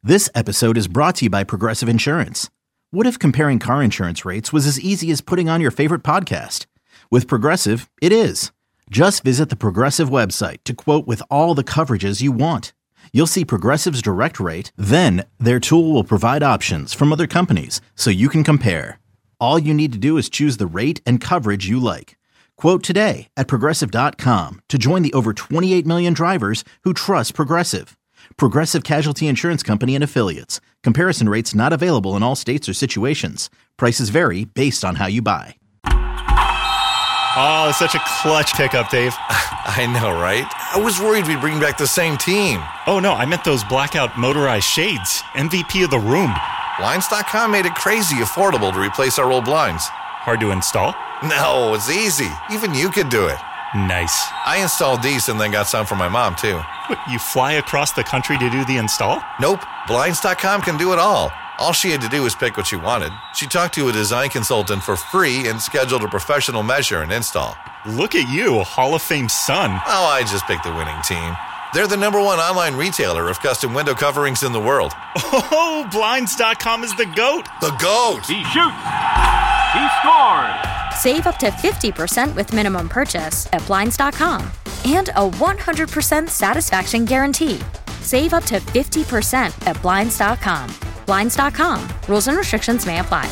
This episode is brought to you by Progressive Insurance. What if comparing car insurance rates was as easy as putting on your favorite podcast? With Progressive, it is. Just visit the Progressive website to quote with all the coverages you want. You'll see Progressive's direct rate, then their tool will provide options from other companies so you can compare. All you need to do is choose the rate and coverage you like. Quote today at Progressive.com to join the over 28 million drivers who trust Progressive. Progressive Casualty Insurance Company and Affiliates. Comparison rates not available in all states or situations. Prices vary based on how you buy. Oh, it's such a clutch pickup, Dave. I know, right? I was worried we'd bring back the same team. Oh, no, I meant those blackout motorized shades. MVP of the room. Blinds.com made it crazy affordable to replace our old blinds. Hard to install? No, it's easy. Even you could do it. Nice. I installed these and then got some for my mom, too. What, you fly across the country to do the install? Nope. Blinds.com can do it all. All she had to do was pick what she wanted. She talked to a design consultant for free and scheduled a professional measure and install. Look at you, a Hall of Fame son. Oh, I just picked the winning team. They're the #1 online retailer of custom window coverings in the world. Oh, Blinds.com is the GOAT. The GOAT! He shoots. He scores. Save up to 50% with minimum purchase at Blinds.com. And a 100% satisfaction guarantee. Save up to 50% at Blinds.com. Blinds.com. Rules and restrictions may apply.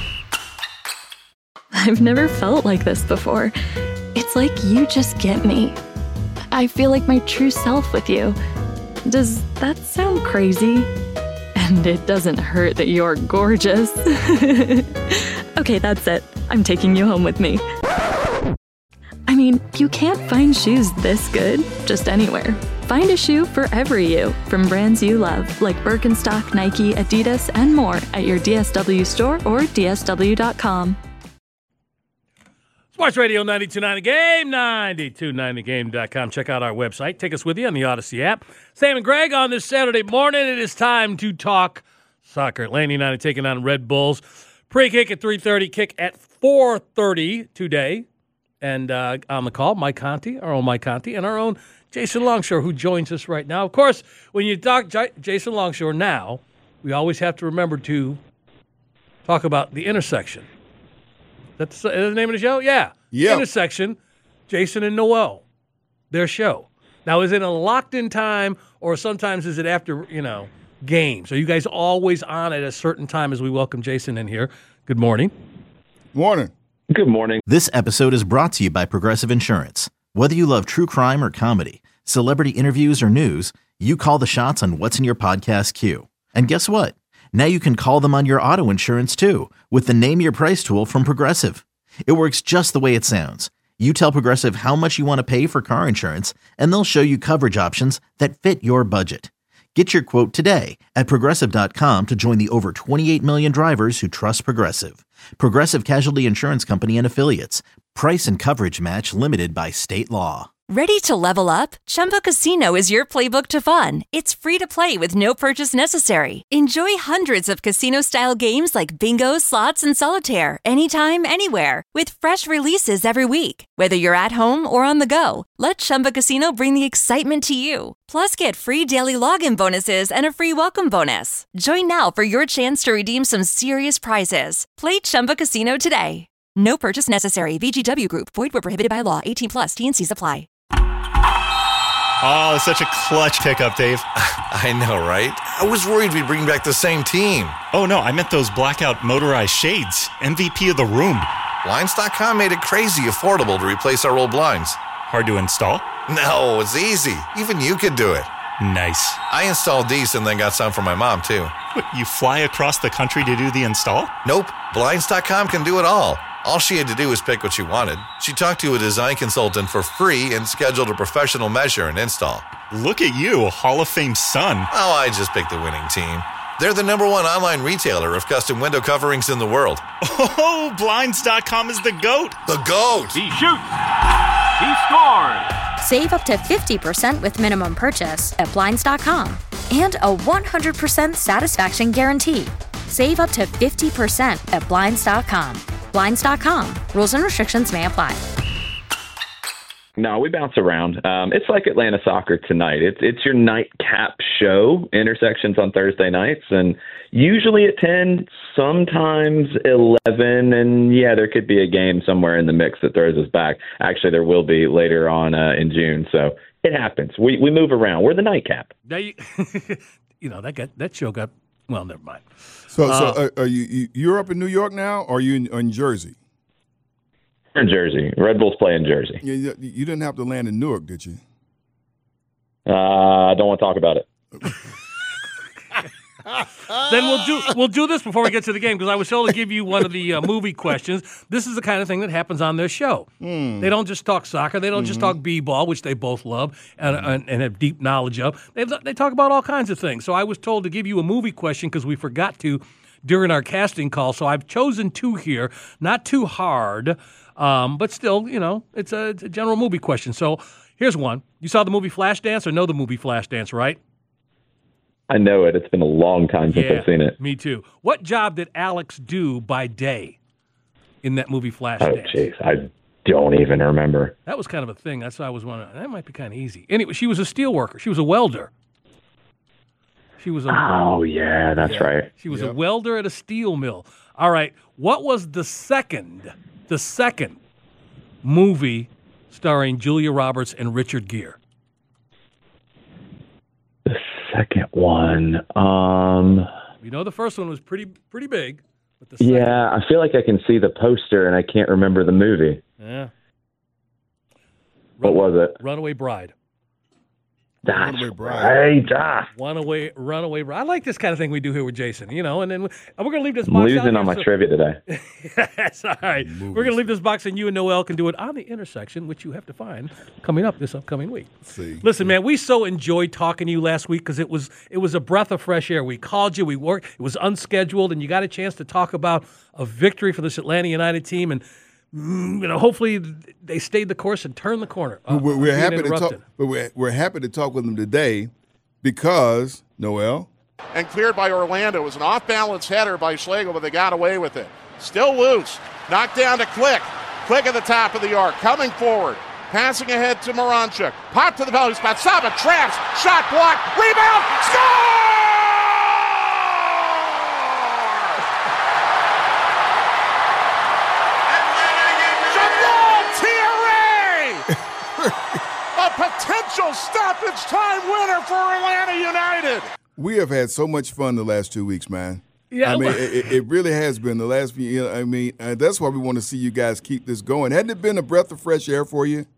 I've never felt like this before. It's like you just get me. I feel like my true self with you. Does that sound crazy? And it doesn't hurt that you're gorgeous. Okay, that's it. I'm taking you home with me. I mean, you can't find shoes this good just anywhere. Find a shoe for every you from brands you love, like Birkenstock, Nike, Adidas, and more at your DSW store or DSW.com. Sports Radio 92.9 The Game, 92.9thegame.com. Check out our website. Take us with you on the Odyssey app. Sam and Greg on this Saturday morning. It is time to talk soccer. Atlanta United taking on Red Bulls. Pre-kick at 3:30, kick at 4:30 today. And on the call, Mike Conti, our own Mike Conti, and our own Jason Longshore, who joins us right now. Of course, when you talk Jason Longshore now, we always have to remember to talk about The Intersection. That's the name of the show? Yeah. Yep. Intersection, Jason and Noel, their show. Now, is it a locked-in time, or sometimes is it after, games? Are you guys always on at a certain time as we welcome Jason in here? Good morning. Morning. Good morning. This episode is brought to you by Progressive Insurance. Whether you love true crime or comedy, celebrity interviews or news, you call the shots on what's in your podcast queue. And guess what? Now you can call them on your auto insurance too with the Name Your Price tool from Progressive. It works just the way it sounds. You tell Progressive how much you want to pay for car insurance, and they'll show you coverage options that fit your budget. Get your quote today at Progressive.com to join the over 28 million drivers who trust Progressive. Progressive Casualty Insurance Company and Affiliates. Price and coverage match limited by state law. Ready to level up? Chumba Casino is your playbook to fun. It's free to play with no purchase necessary. Enjoy hundreds of casino-style games like bingo, slots, and solitaire anytime, anywhere with fresh releases every week. Whether you're at home or on the go, let Chumba Casino bring the excitement to you. Plus, get free daily login bonuses and a free welcome bonus. Join now for your chance to redeem some serious prizes. Play Chumba Casino today. No purchase necessary. VGW Group. Void where prohibited by law. 18+. T&Cs apply. Oh, it's such a clutch pickup, Dave. I know, right? I was worried we'd bring back the same team. Oh, no, I meant those blackout motorized shades. MVP of the room. Blinds.com made it crazy affordable to replace our old blinds. Hard to install? No, it's easy. Even you could do it. Nice. I installed these and then got some for my mom, too. What, you fly across the country to do the install? Nope. Blinds.com can do it all. All she had to do was pick what she wanted. She talked to a design consultant for free and scheduled a professional measure and install. Look at you, a Hall of Fame son. Oh, I just picked the winning team. They're the #1 online retailer of custom window coverings in the world. Oh, Blinds.com is the GOAT. The GOAT! He shoots. He scores. Save up to 50% with minimum purchase at Blinds.com. And a 100% satisfaction guarantee. Save up to 50% at Blinds.com. Blinds.com. Rules and restrictions may apply. No, we bounce around. It's like Atlanta soccer tonight. It's your nightcap show, Intersections on Thursday nights, and usually at 10, sometimes 11, and yeah, there could be a game somewhere in the mix that throws us back. Actually, there will be later on in June, so it happens. We move around. We're the nightcap. That show got, well, never mind. So are you're up in New York now, or are you in Jersey? In Jersey. Red Bulls play in Jersey. Yeah, you didn't have to land in Newark, did you? I don't want to talk about it. Then we'll do this before we get to the game, because I was told to give you one of the movie questions. This is the kind of thing that happens on their show. They don't just talk soccer. They don't just talk b-ball, which they both love and have deep knowledge of. They talk about all kinds of things. So I was told to give you a movie question because we forgot to during our casting call. So I've chosen two here, not too hard, but still, it's a general movie question. So here's one. You saw the movie Flashdance or know the movie Flashdance, right? I know it. It's been a long time since I've seen it. Me too. What job did Alex do by day in that movie Flashdance? Oh, jeez. I don't even remember. That was kind of a thing. That's why I was wondering. That might be kind of easy. Anyway, she was a steel worker. She was a welder. Oh, yeah, that's right. She was a welder at a steel mill. All right. What was the second movie starring Julia Roberts and Richard Gere? The second one. The first one was pretty big. But the second I feel like I can see the poster and I can't remember the movie. Yeah. What was it? Runaway Bride. That's right. Runaway Bride. I like this kind of thing we do here with Jason, and then we're going to leave this I'm box losing out on my trivia today. Yes, all right. We're going to leave this box, and you and Noel can do it on the Intersection, which you have to find coming up this upcoming week. Listen, man, we so enjoyed talking to you last week because it was a breath of fresh air. We called you, we worked, it was unscheduled, and you got a chance to talk about a victory for this Atlanta United team, and hopefully they stayed the course and turned the corner. We're happy to talk. But we're happy to talk with them today because Noel. And cleared by Orlando. It was an off-balance header by Schlegel, but they got away with it. Still loose. Knocked down to Click. Click at the top of the arc. Coming forward. Passing ahead to Moranchuk. Pop to the penalty spot. Saba traps. Shot blocked. Rebound. Score! A potential stoppage time winner for Atlanta United. We have had so much fun the last 2 weeks, man. Yeah, I mean, it really has been the last few years. I mean, that's why we want to see you guys keep this going. Hadn't it been a breath of fresh air for you?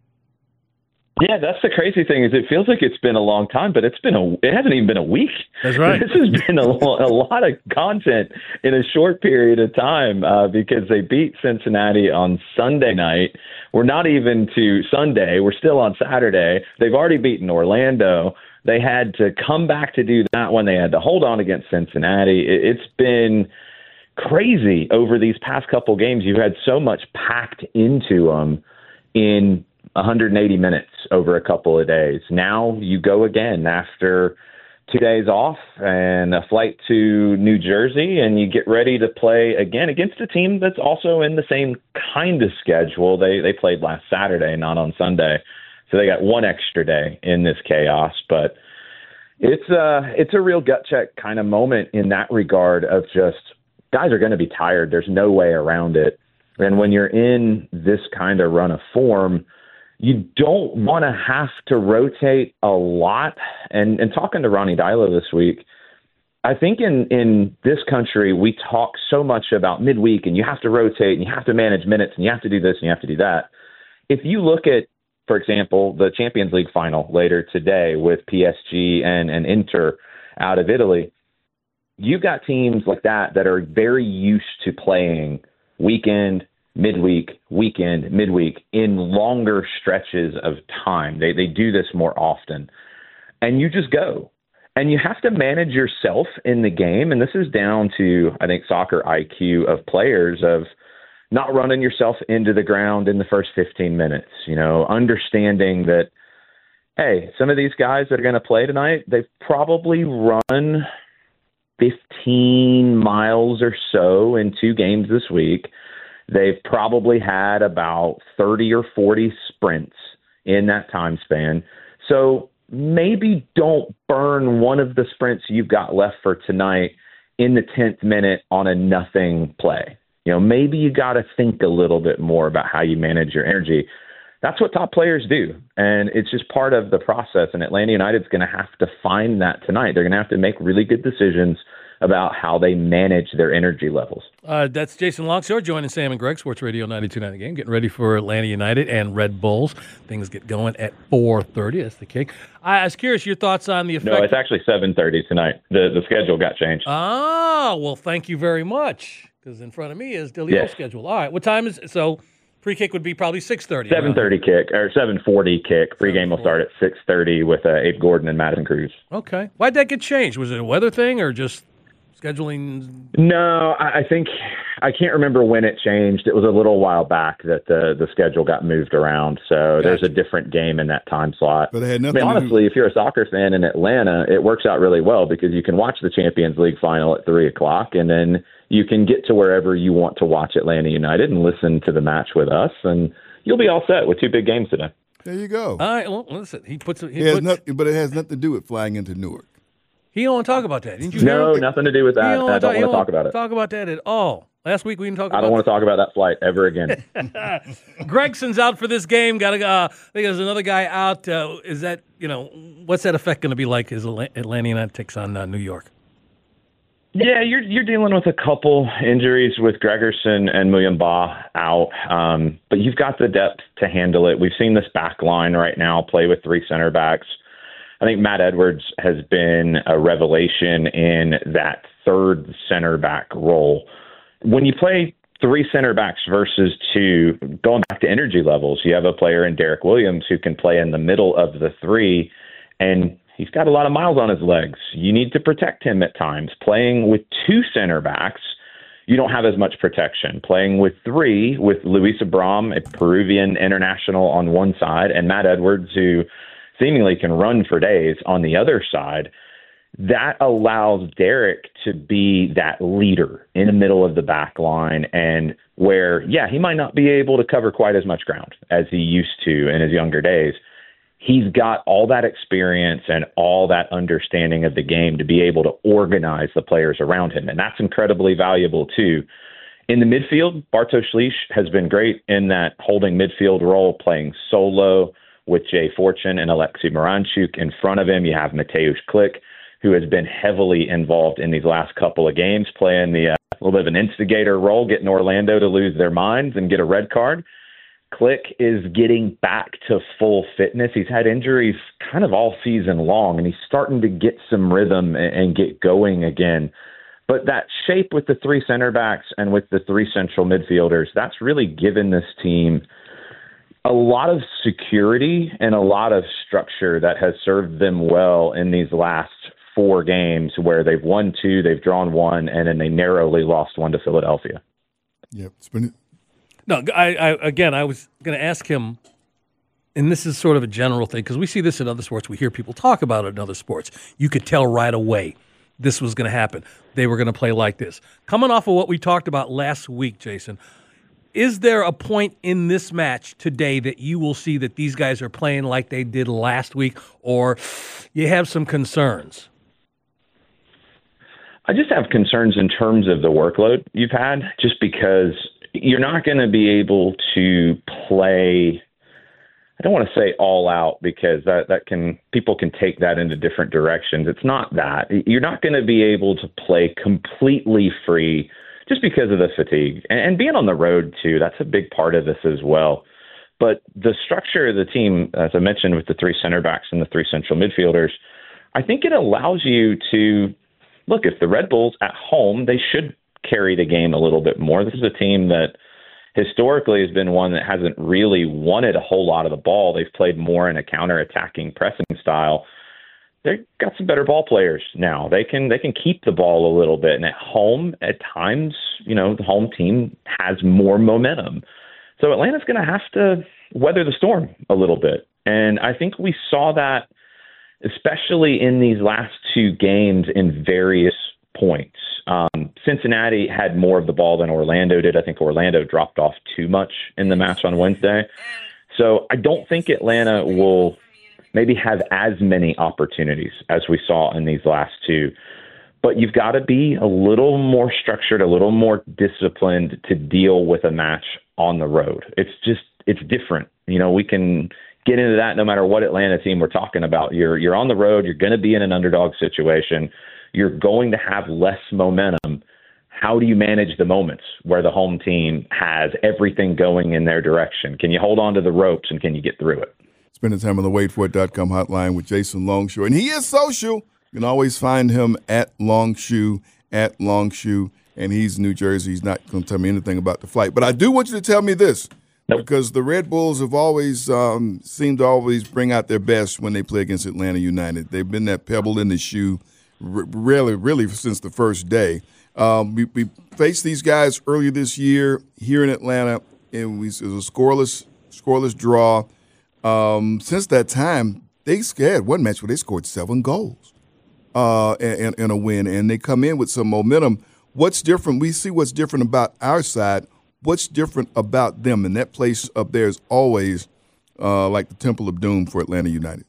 Yeah, that's the crazy thing is it feels like it's been a long time, but it hasn't even been a week. That's right. This has been a lot of content in a short period of time because they beat Cincinnati on Sunday night. We're not even to Sunday. We're still on Saturday. They've already beaten Orlando. They had to come back to do that one. They had to hold on against Cincinnati. It's been crazy over these past couple games. You've had so much packed into them in 180 minutes over a couple of days. Now you go again after 2 days off and a flight to New Jersey, and you get ready to play again against a team that's also in the same kind of schedule. They played last Saturday, not on Sunday, so they got one extra day in this chaos. But it's a real gut check kind of moment in that regard of just guys are going to be tired. There's no way around it. And when you're in this kind of run of form, you don't want to have to rotate a lot. And talking to Ronnie Dylo this week, I think in this country, we talk so much about midweek and you have to rotate and you have to manage minutes and you have to do this and you have to do that. If you look at, for example, the Champions League final later today with PSG and Inter out of Italy, you've got teams like that are very used to playing weekend, midweek, weekend, midweek in longer stretches of time. They do this more often. And you just go. And you have to manage yourself in the game. And this is down to, I think, soccer IQ of players of not running yourself into the ground in the first 15 minutes, understanding that, hey, some of these guys that are going to play tonight, they've probably run 15 miles or so in 2 games this week. They've probably had about 30 or 40 sprints in that time span. So maybe don't burn one of the sprints you've got left for tonight in the 10th minute on a nothing play. Maybe you got to think a little bit more about how you manage your energy. That's what top players do, and it's just part of the process, and Atlanta United's going to have to find that tonight. They're going to have to make really good decisions about how they manage their energy levels. That's Jason Longshore joining Sam and Greg, Sports Radio 92.9 The Game, getting ready for Atlanta United and Red Bulls. Things get going at 4:30. That's the kick. I was curious your thoughts on the effect. No, it's actually 7:30 tonight. The schedule got changed. Oh, well, thank you very much, because in front of me is Delio's schedule. All right, what time is it? So pre-kick would be probably 6:30. 7:30 kick, or 7:40 kick. Pre-game will start at 6:30 with Abe Gordon and Madison Cruz. Okay. Why'd that get changed? Was it a weather thing or just scheduling? No, I think I can't remember when it changed. It was a little while back that the schedule got moved around. So There's a different game in that time slot. But it had nothing honestly, if you're a soccer fan in Atlanta, it works out really well because you can watch the Champions League final at 3:00, and then you can get to wherever you want to watch Atlanta United and listen to the match with us, and you'll be all set with two big games today. There you go. All right, well, listen, but it has nothing to do with flying into Newark. He don't want to talk about that. Didn't you? No, nothing to do with that. I don't want to talk about it. Talk about that at all. Last week we didn't talk about I don't want to talk about that flight ever again. Gregson's out for this game. Got to. I think there's another guy out. Is that what's that effect going to be like as Atlanta United takes on New York? Yeah, you're dealing with a couple injuries with Gregerson and Muyumba out, but you've got the depth to handle it. We've seen this back line right now play with three center backs. I think Matt Edwards has been a revelation in that third center back role. When you play three center backs versus two, going back to energy levels, you have a player in Derek Williams who can play in the middle of the three, and he's got a lot of miles on his legs. You need to protect him at times. Playing with two center backs, you don't have as much protection. Playing with three, with Luis Abram, a Peruvian international on one side, and Matt Edwards, who seemingly can run for days on the other side, that allows Derek to be that leader in the middle of the back line, and where, he might not be able to cover quite as much ground as he used to in his younger days. He's got all that experience and all that understanding of the game to be able to organize the players around him, and that's incredibly valuable too. In the midfield, Bartosz Slisz has been great in that holding midfield role, playing solo with Jay Fortune and Alexei Moranchuk. In front of him, you have Mateusz Klich, who has been heavily involved in these last couple of games, playing the little bit of an instigator role, getting Orlando to lose their minds and get a red card. Klich is getting back to full fitness. He's had injuries kind of all season long, and he's starting to get some rhythm and get going again. But that shape with the three center backs and with the three central midfielders, that's really given this team a lot of security and a lot of structure that has served them well in these last four games where they've won two, they've drawn one, and then they narrowly lost one to Philadelphia. Yep. No, I was going to ask him, and this is sort of a general thing, because we see this in other sports. We hear people talk about it in other sports. You could tell right away this was going to happen. They were going to play like this. Coming off of what we talked about last week, Jason, is there a point in this match today that you will see that these guys are playing like they did last week, or you have some concerns? I just have concerns in terms of the workload you've had, just because you're not going to be able to play. I don't want to say all out, because people can take that into different directions. It's not that. You're not going to be able to play completely free just because of the fatigue. And being on the road, too, that's a big part of this as well. But the structure of the team, as I mentioned, with the three center backs and the three central midfielders, I think it allows you to look, if the Red Bulls at home, they should carry the game a little bit more. This is a team that historically has been one that hasn't really wanted a whole lot of the ball. They've played more in a counter-attacking pressing style. They've got some better ball players now. They can keep the ball a little bit. And at home, at times, the home team has more momentum. So Atlanta's going to have to weather the storm a little bit. And I think we saw that, especially in these last two games, in various points. Cincinnati had more of the ball than Orlando did. I think Orlando dropped off too much in the match on Wednesday. So I don't think Atlanta will maybe have as many opportunities as we saw in these last two. But you've got to be a little more structured, a little more disciplined to deal with a match on the road. It's different. We can get into that no matter what Atlanta team we're talking about. You're on the road. You're going to be in an underdog situation. You're going to have less momentum. How do you manage the moments where the home team has everything going in their direction? Can you hold on to the ropes, and can you get through it? Spending time on the WadeFord.com hotline with Jason Longshore. And he is social. You can always find him at Longshoe, and he's in New Jersey. He's not going to tell me anything about the flight. But I do want you to tell me this, because the Red Bulls have always seemed to always bring out their best when they play against Atlanta United. They've been that pebble in the shoe really since the first day. We faced these guys earlier this year here in Atlanta, and it was a scoreless draw. Since that time, they had one match where they scored 7 goals in a win, and they come in with some momentum. What's different? We see what's different about our side. What's different about them? And that place up there is always like the Temple of Doom for Atlanta United.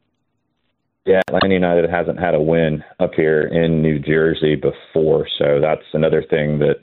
Yeah, Atlanta United hasn't had a win up here in New Jersey before, so that's another thing that,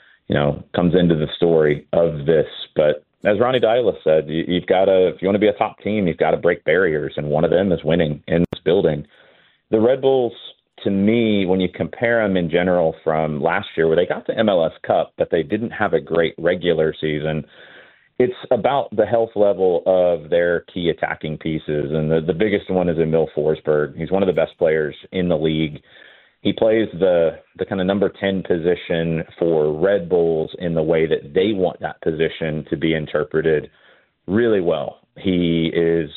comes into the story of this. But as Ronnie Deila said, you've got to, if you want to be a top team, you've got to break barriers, and one of them is winning in this building. The Red Bulls, to me, when you compare them in general from last year, where they got the MLS Cup, but they didn't have a great regular season, it's about the health level of their key attacking pieces. And the biggest one is Emil Forsberg. He's one of the best players in the league. He plays the kind of number 10 position for Red Bulls in the way that they want that position to be interpreted really well. He is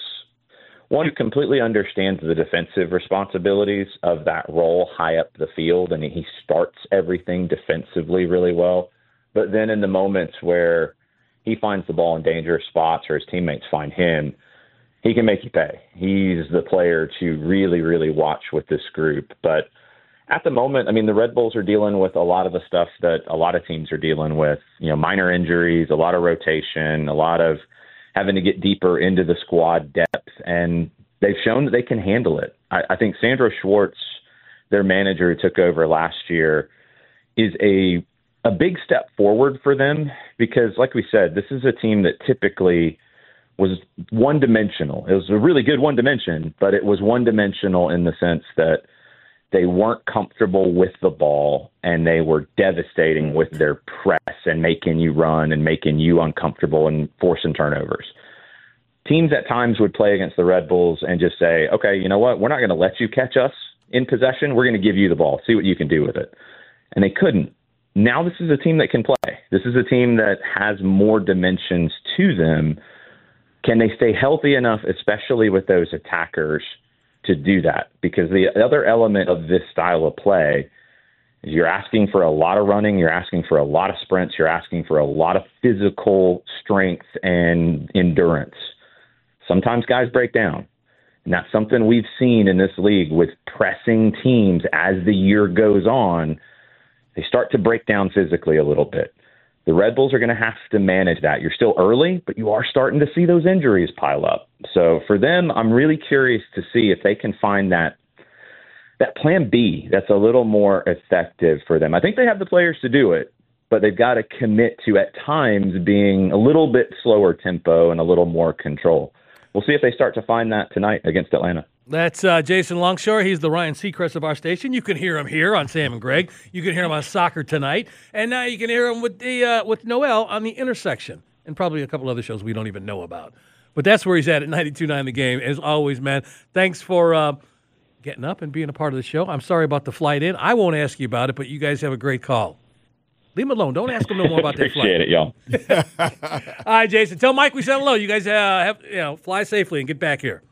one who completely understands the defensive responsibilities of that role high up the field, and he starts everything defensively really well. But then in the moments where he finds the ball in dangerous spots or his teammates find him, he can make you pay. He's the player to really, really watch with this group. But at the moment, the Red Bulls are dealing with a lot of the stuff that a lot of teams are dealing with, minor injuries, a lot of rotation, a lot of having to get deeper into the squad depth, and they've shown that they can handle it. I think Sandro Schwartz, their manager who took over last year, is a big step forward for them because, like we said, this is a team that typically was one-dimensional. It was a really good one dimension, but it was one-dimensional in the sense that they weren't comfortable with the ball, and they were devastating with their press and making you run and making you uncomfortable and forcing turnovers. Teams at times would play against the Red Bulls and just say, okay, you know what? We're not going to let you catch us in possession. We're going to give you the ball. See what you can do with it. And they couldn't. Now this is a team that can play. This is a team that has more dimensions to them. Can they stay healthy enough, especially with those attackers, to do that? Because the other element of this style of play is you're asking for a lot of running, you're asking for a lot of sprints, you're asking for a lot of physical strength and endurance. Sometimes guys break down. And that's something we've seen in this league with pressing teams as the year goes on. They start to break down physically a little bit. The Red Bulls are going to have to manage that. You're still early, but you are starting to see those injuries pile up. So for them, I'm really curious to see if they can find that plan B that's a little more effective for them. I think they have the players to do it, but they've got to commit to, at times, being a little bit slower tempo and a little more control. We'll see if they start to find that tonight against Atlanta. That's Jason Longshore. He's the Ryan Seacrest of our station. You can hear him here on Sam and Greg. You can hear him on Soccer Tonight. And now you can hear him with Noel on The Intersection and probably a couple other shows we don't even know about. But that's where he's at 92.9 The Game. As always, man, thanks for getting up and being a part of the show. I'm sorry about the flight in. I won't ask you about it, but you guys have a great call. Leave him alone. Don't ask him no more about that flight. Appreciate it, y'all. All right, Jason. Tell Mike we said hello. You guys fly safely and get back here.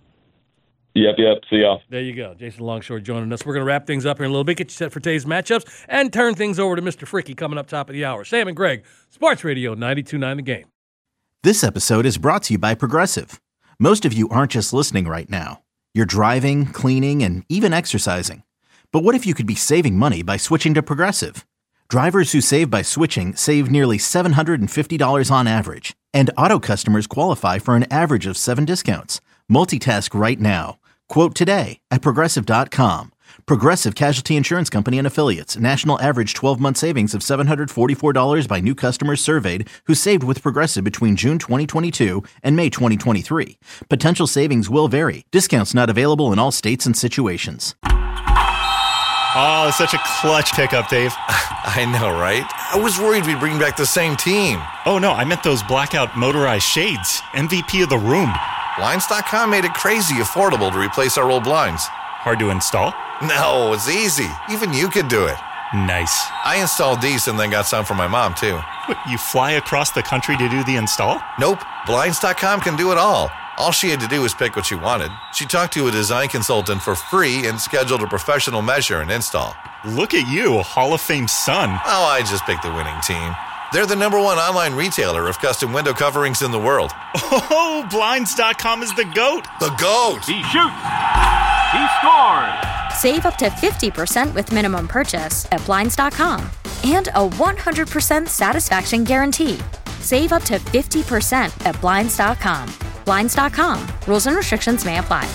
Yep. See y'all. There you go. Jason Longshore joining us. We're going to wrap things up here in a little bit, get you set for today's matchups, and turn things over to Mr. Fricky coming up top of the hour. Sam and Greg, Sports Radio 92.9 The Game. This episode is brought to you by Progressive. Most of you aren't just listening right now. You're driving, cleaning, and even exercising. But what if you could be saving money by switching to Progressive? Drivers who save by switching save nearly $750 on average. And Auto customers qualify for an average of 7 discounts. Multitask right now. Quote today at Progressive.com. Progressive Casualty Insurance Company and Affiliates. National average 12-month savings of $744 by new customers surveyed who saved with Progressive between June 2022 and May 2023. Potential savings will vary. Discounts not available in all states and situations. Oh, such a clutch pickup, Dave. I know, right? I was worried we'd bring back the same team. Oh, no, I meant those blackout motorized shades. MVP of the room. Blinds.com made it crazy affordable to replace our old blinds. Hard to install? No, it's easy. Even you could do it. Nice. I installed these and then got some for my mom, too. What, you fly across the country to do the install? Nope. Blinds.com can do it all. All she had to do was pick what she wanted. She talked to a design consultant for free and scheduled a professional measure and install. Look at you, a Hall of Fame son. Oh, I just picked the winning team. They're the #1 online retailer of custom window coverings in the world. Oh, Blinds.com is the GOAT. The GOAT! He shoots. He scores. Save up to 50% with minimum purchase at Blinds.com. And a 100% satisfaction guarantee. Save up to 50% at Blinds.com. Blinds.com. Rules and restrictions may apply.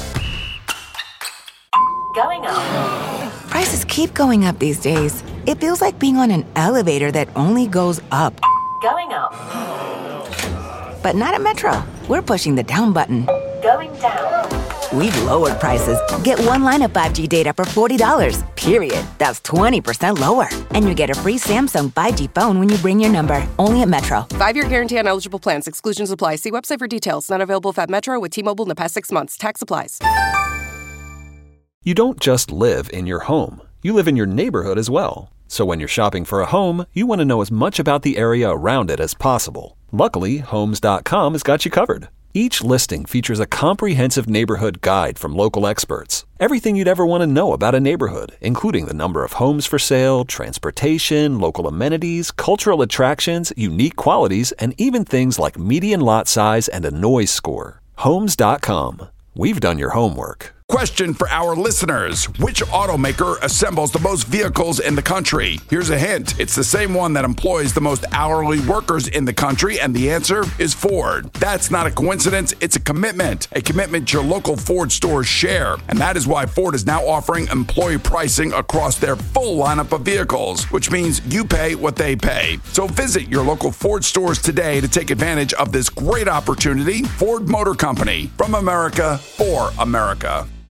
Going up. Prices keep going up these days. It feels like being on an elevator that only goes up. Going up. But not at Metro. We're pushing the down button. Going down. We've lowered prices. Get one line of 5G data for $40, period. That's 20% lower. And you get a free Samsung 5G phone when you bring your number. Only at Metro. 5-year guarantee on eligible plans. Exclusions apply. See website for details. Not available at Metro with T-Mobile in the past 6 months. Tax applies. You don't just live in your home. You live in your neighborhood as well. So when you're shopping for a home, you want to know as much about the area around it as possible. Luckily, Homes.com has got you covered. Each listing features a comprehensive neighborhood guide from local experts. Everything you'd ever want to know about a neighborhood, including the number of homes for sale, transportation, local amenities, cultural attractions, unique qualities, and even things like median lot size and a noise score. Homes.com. We've done your homework. Question for our listeners. Which automaker assembles the most vehicles in the country? Here's a hint. It's the same one that employs the most hourly workers in the country, and the answer is Ford. That's not a coincidence. It's a commitment your local Ford stores share. And that is why Ford is now offering employee pricing across their full lineup of vehicles, which means you pay what they pay. So visit your local Ford stores today to take advantage of this great opportunity. Ford Motor Company, from America for America.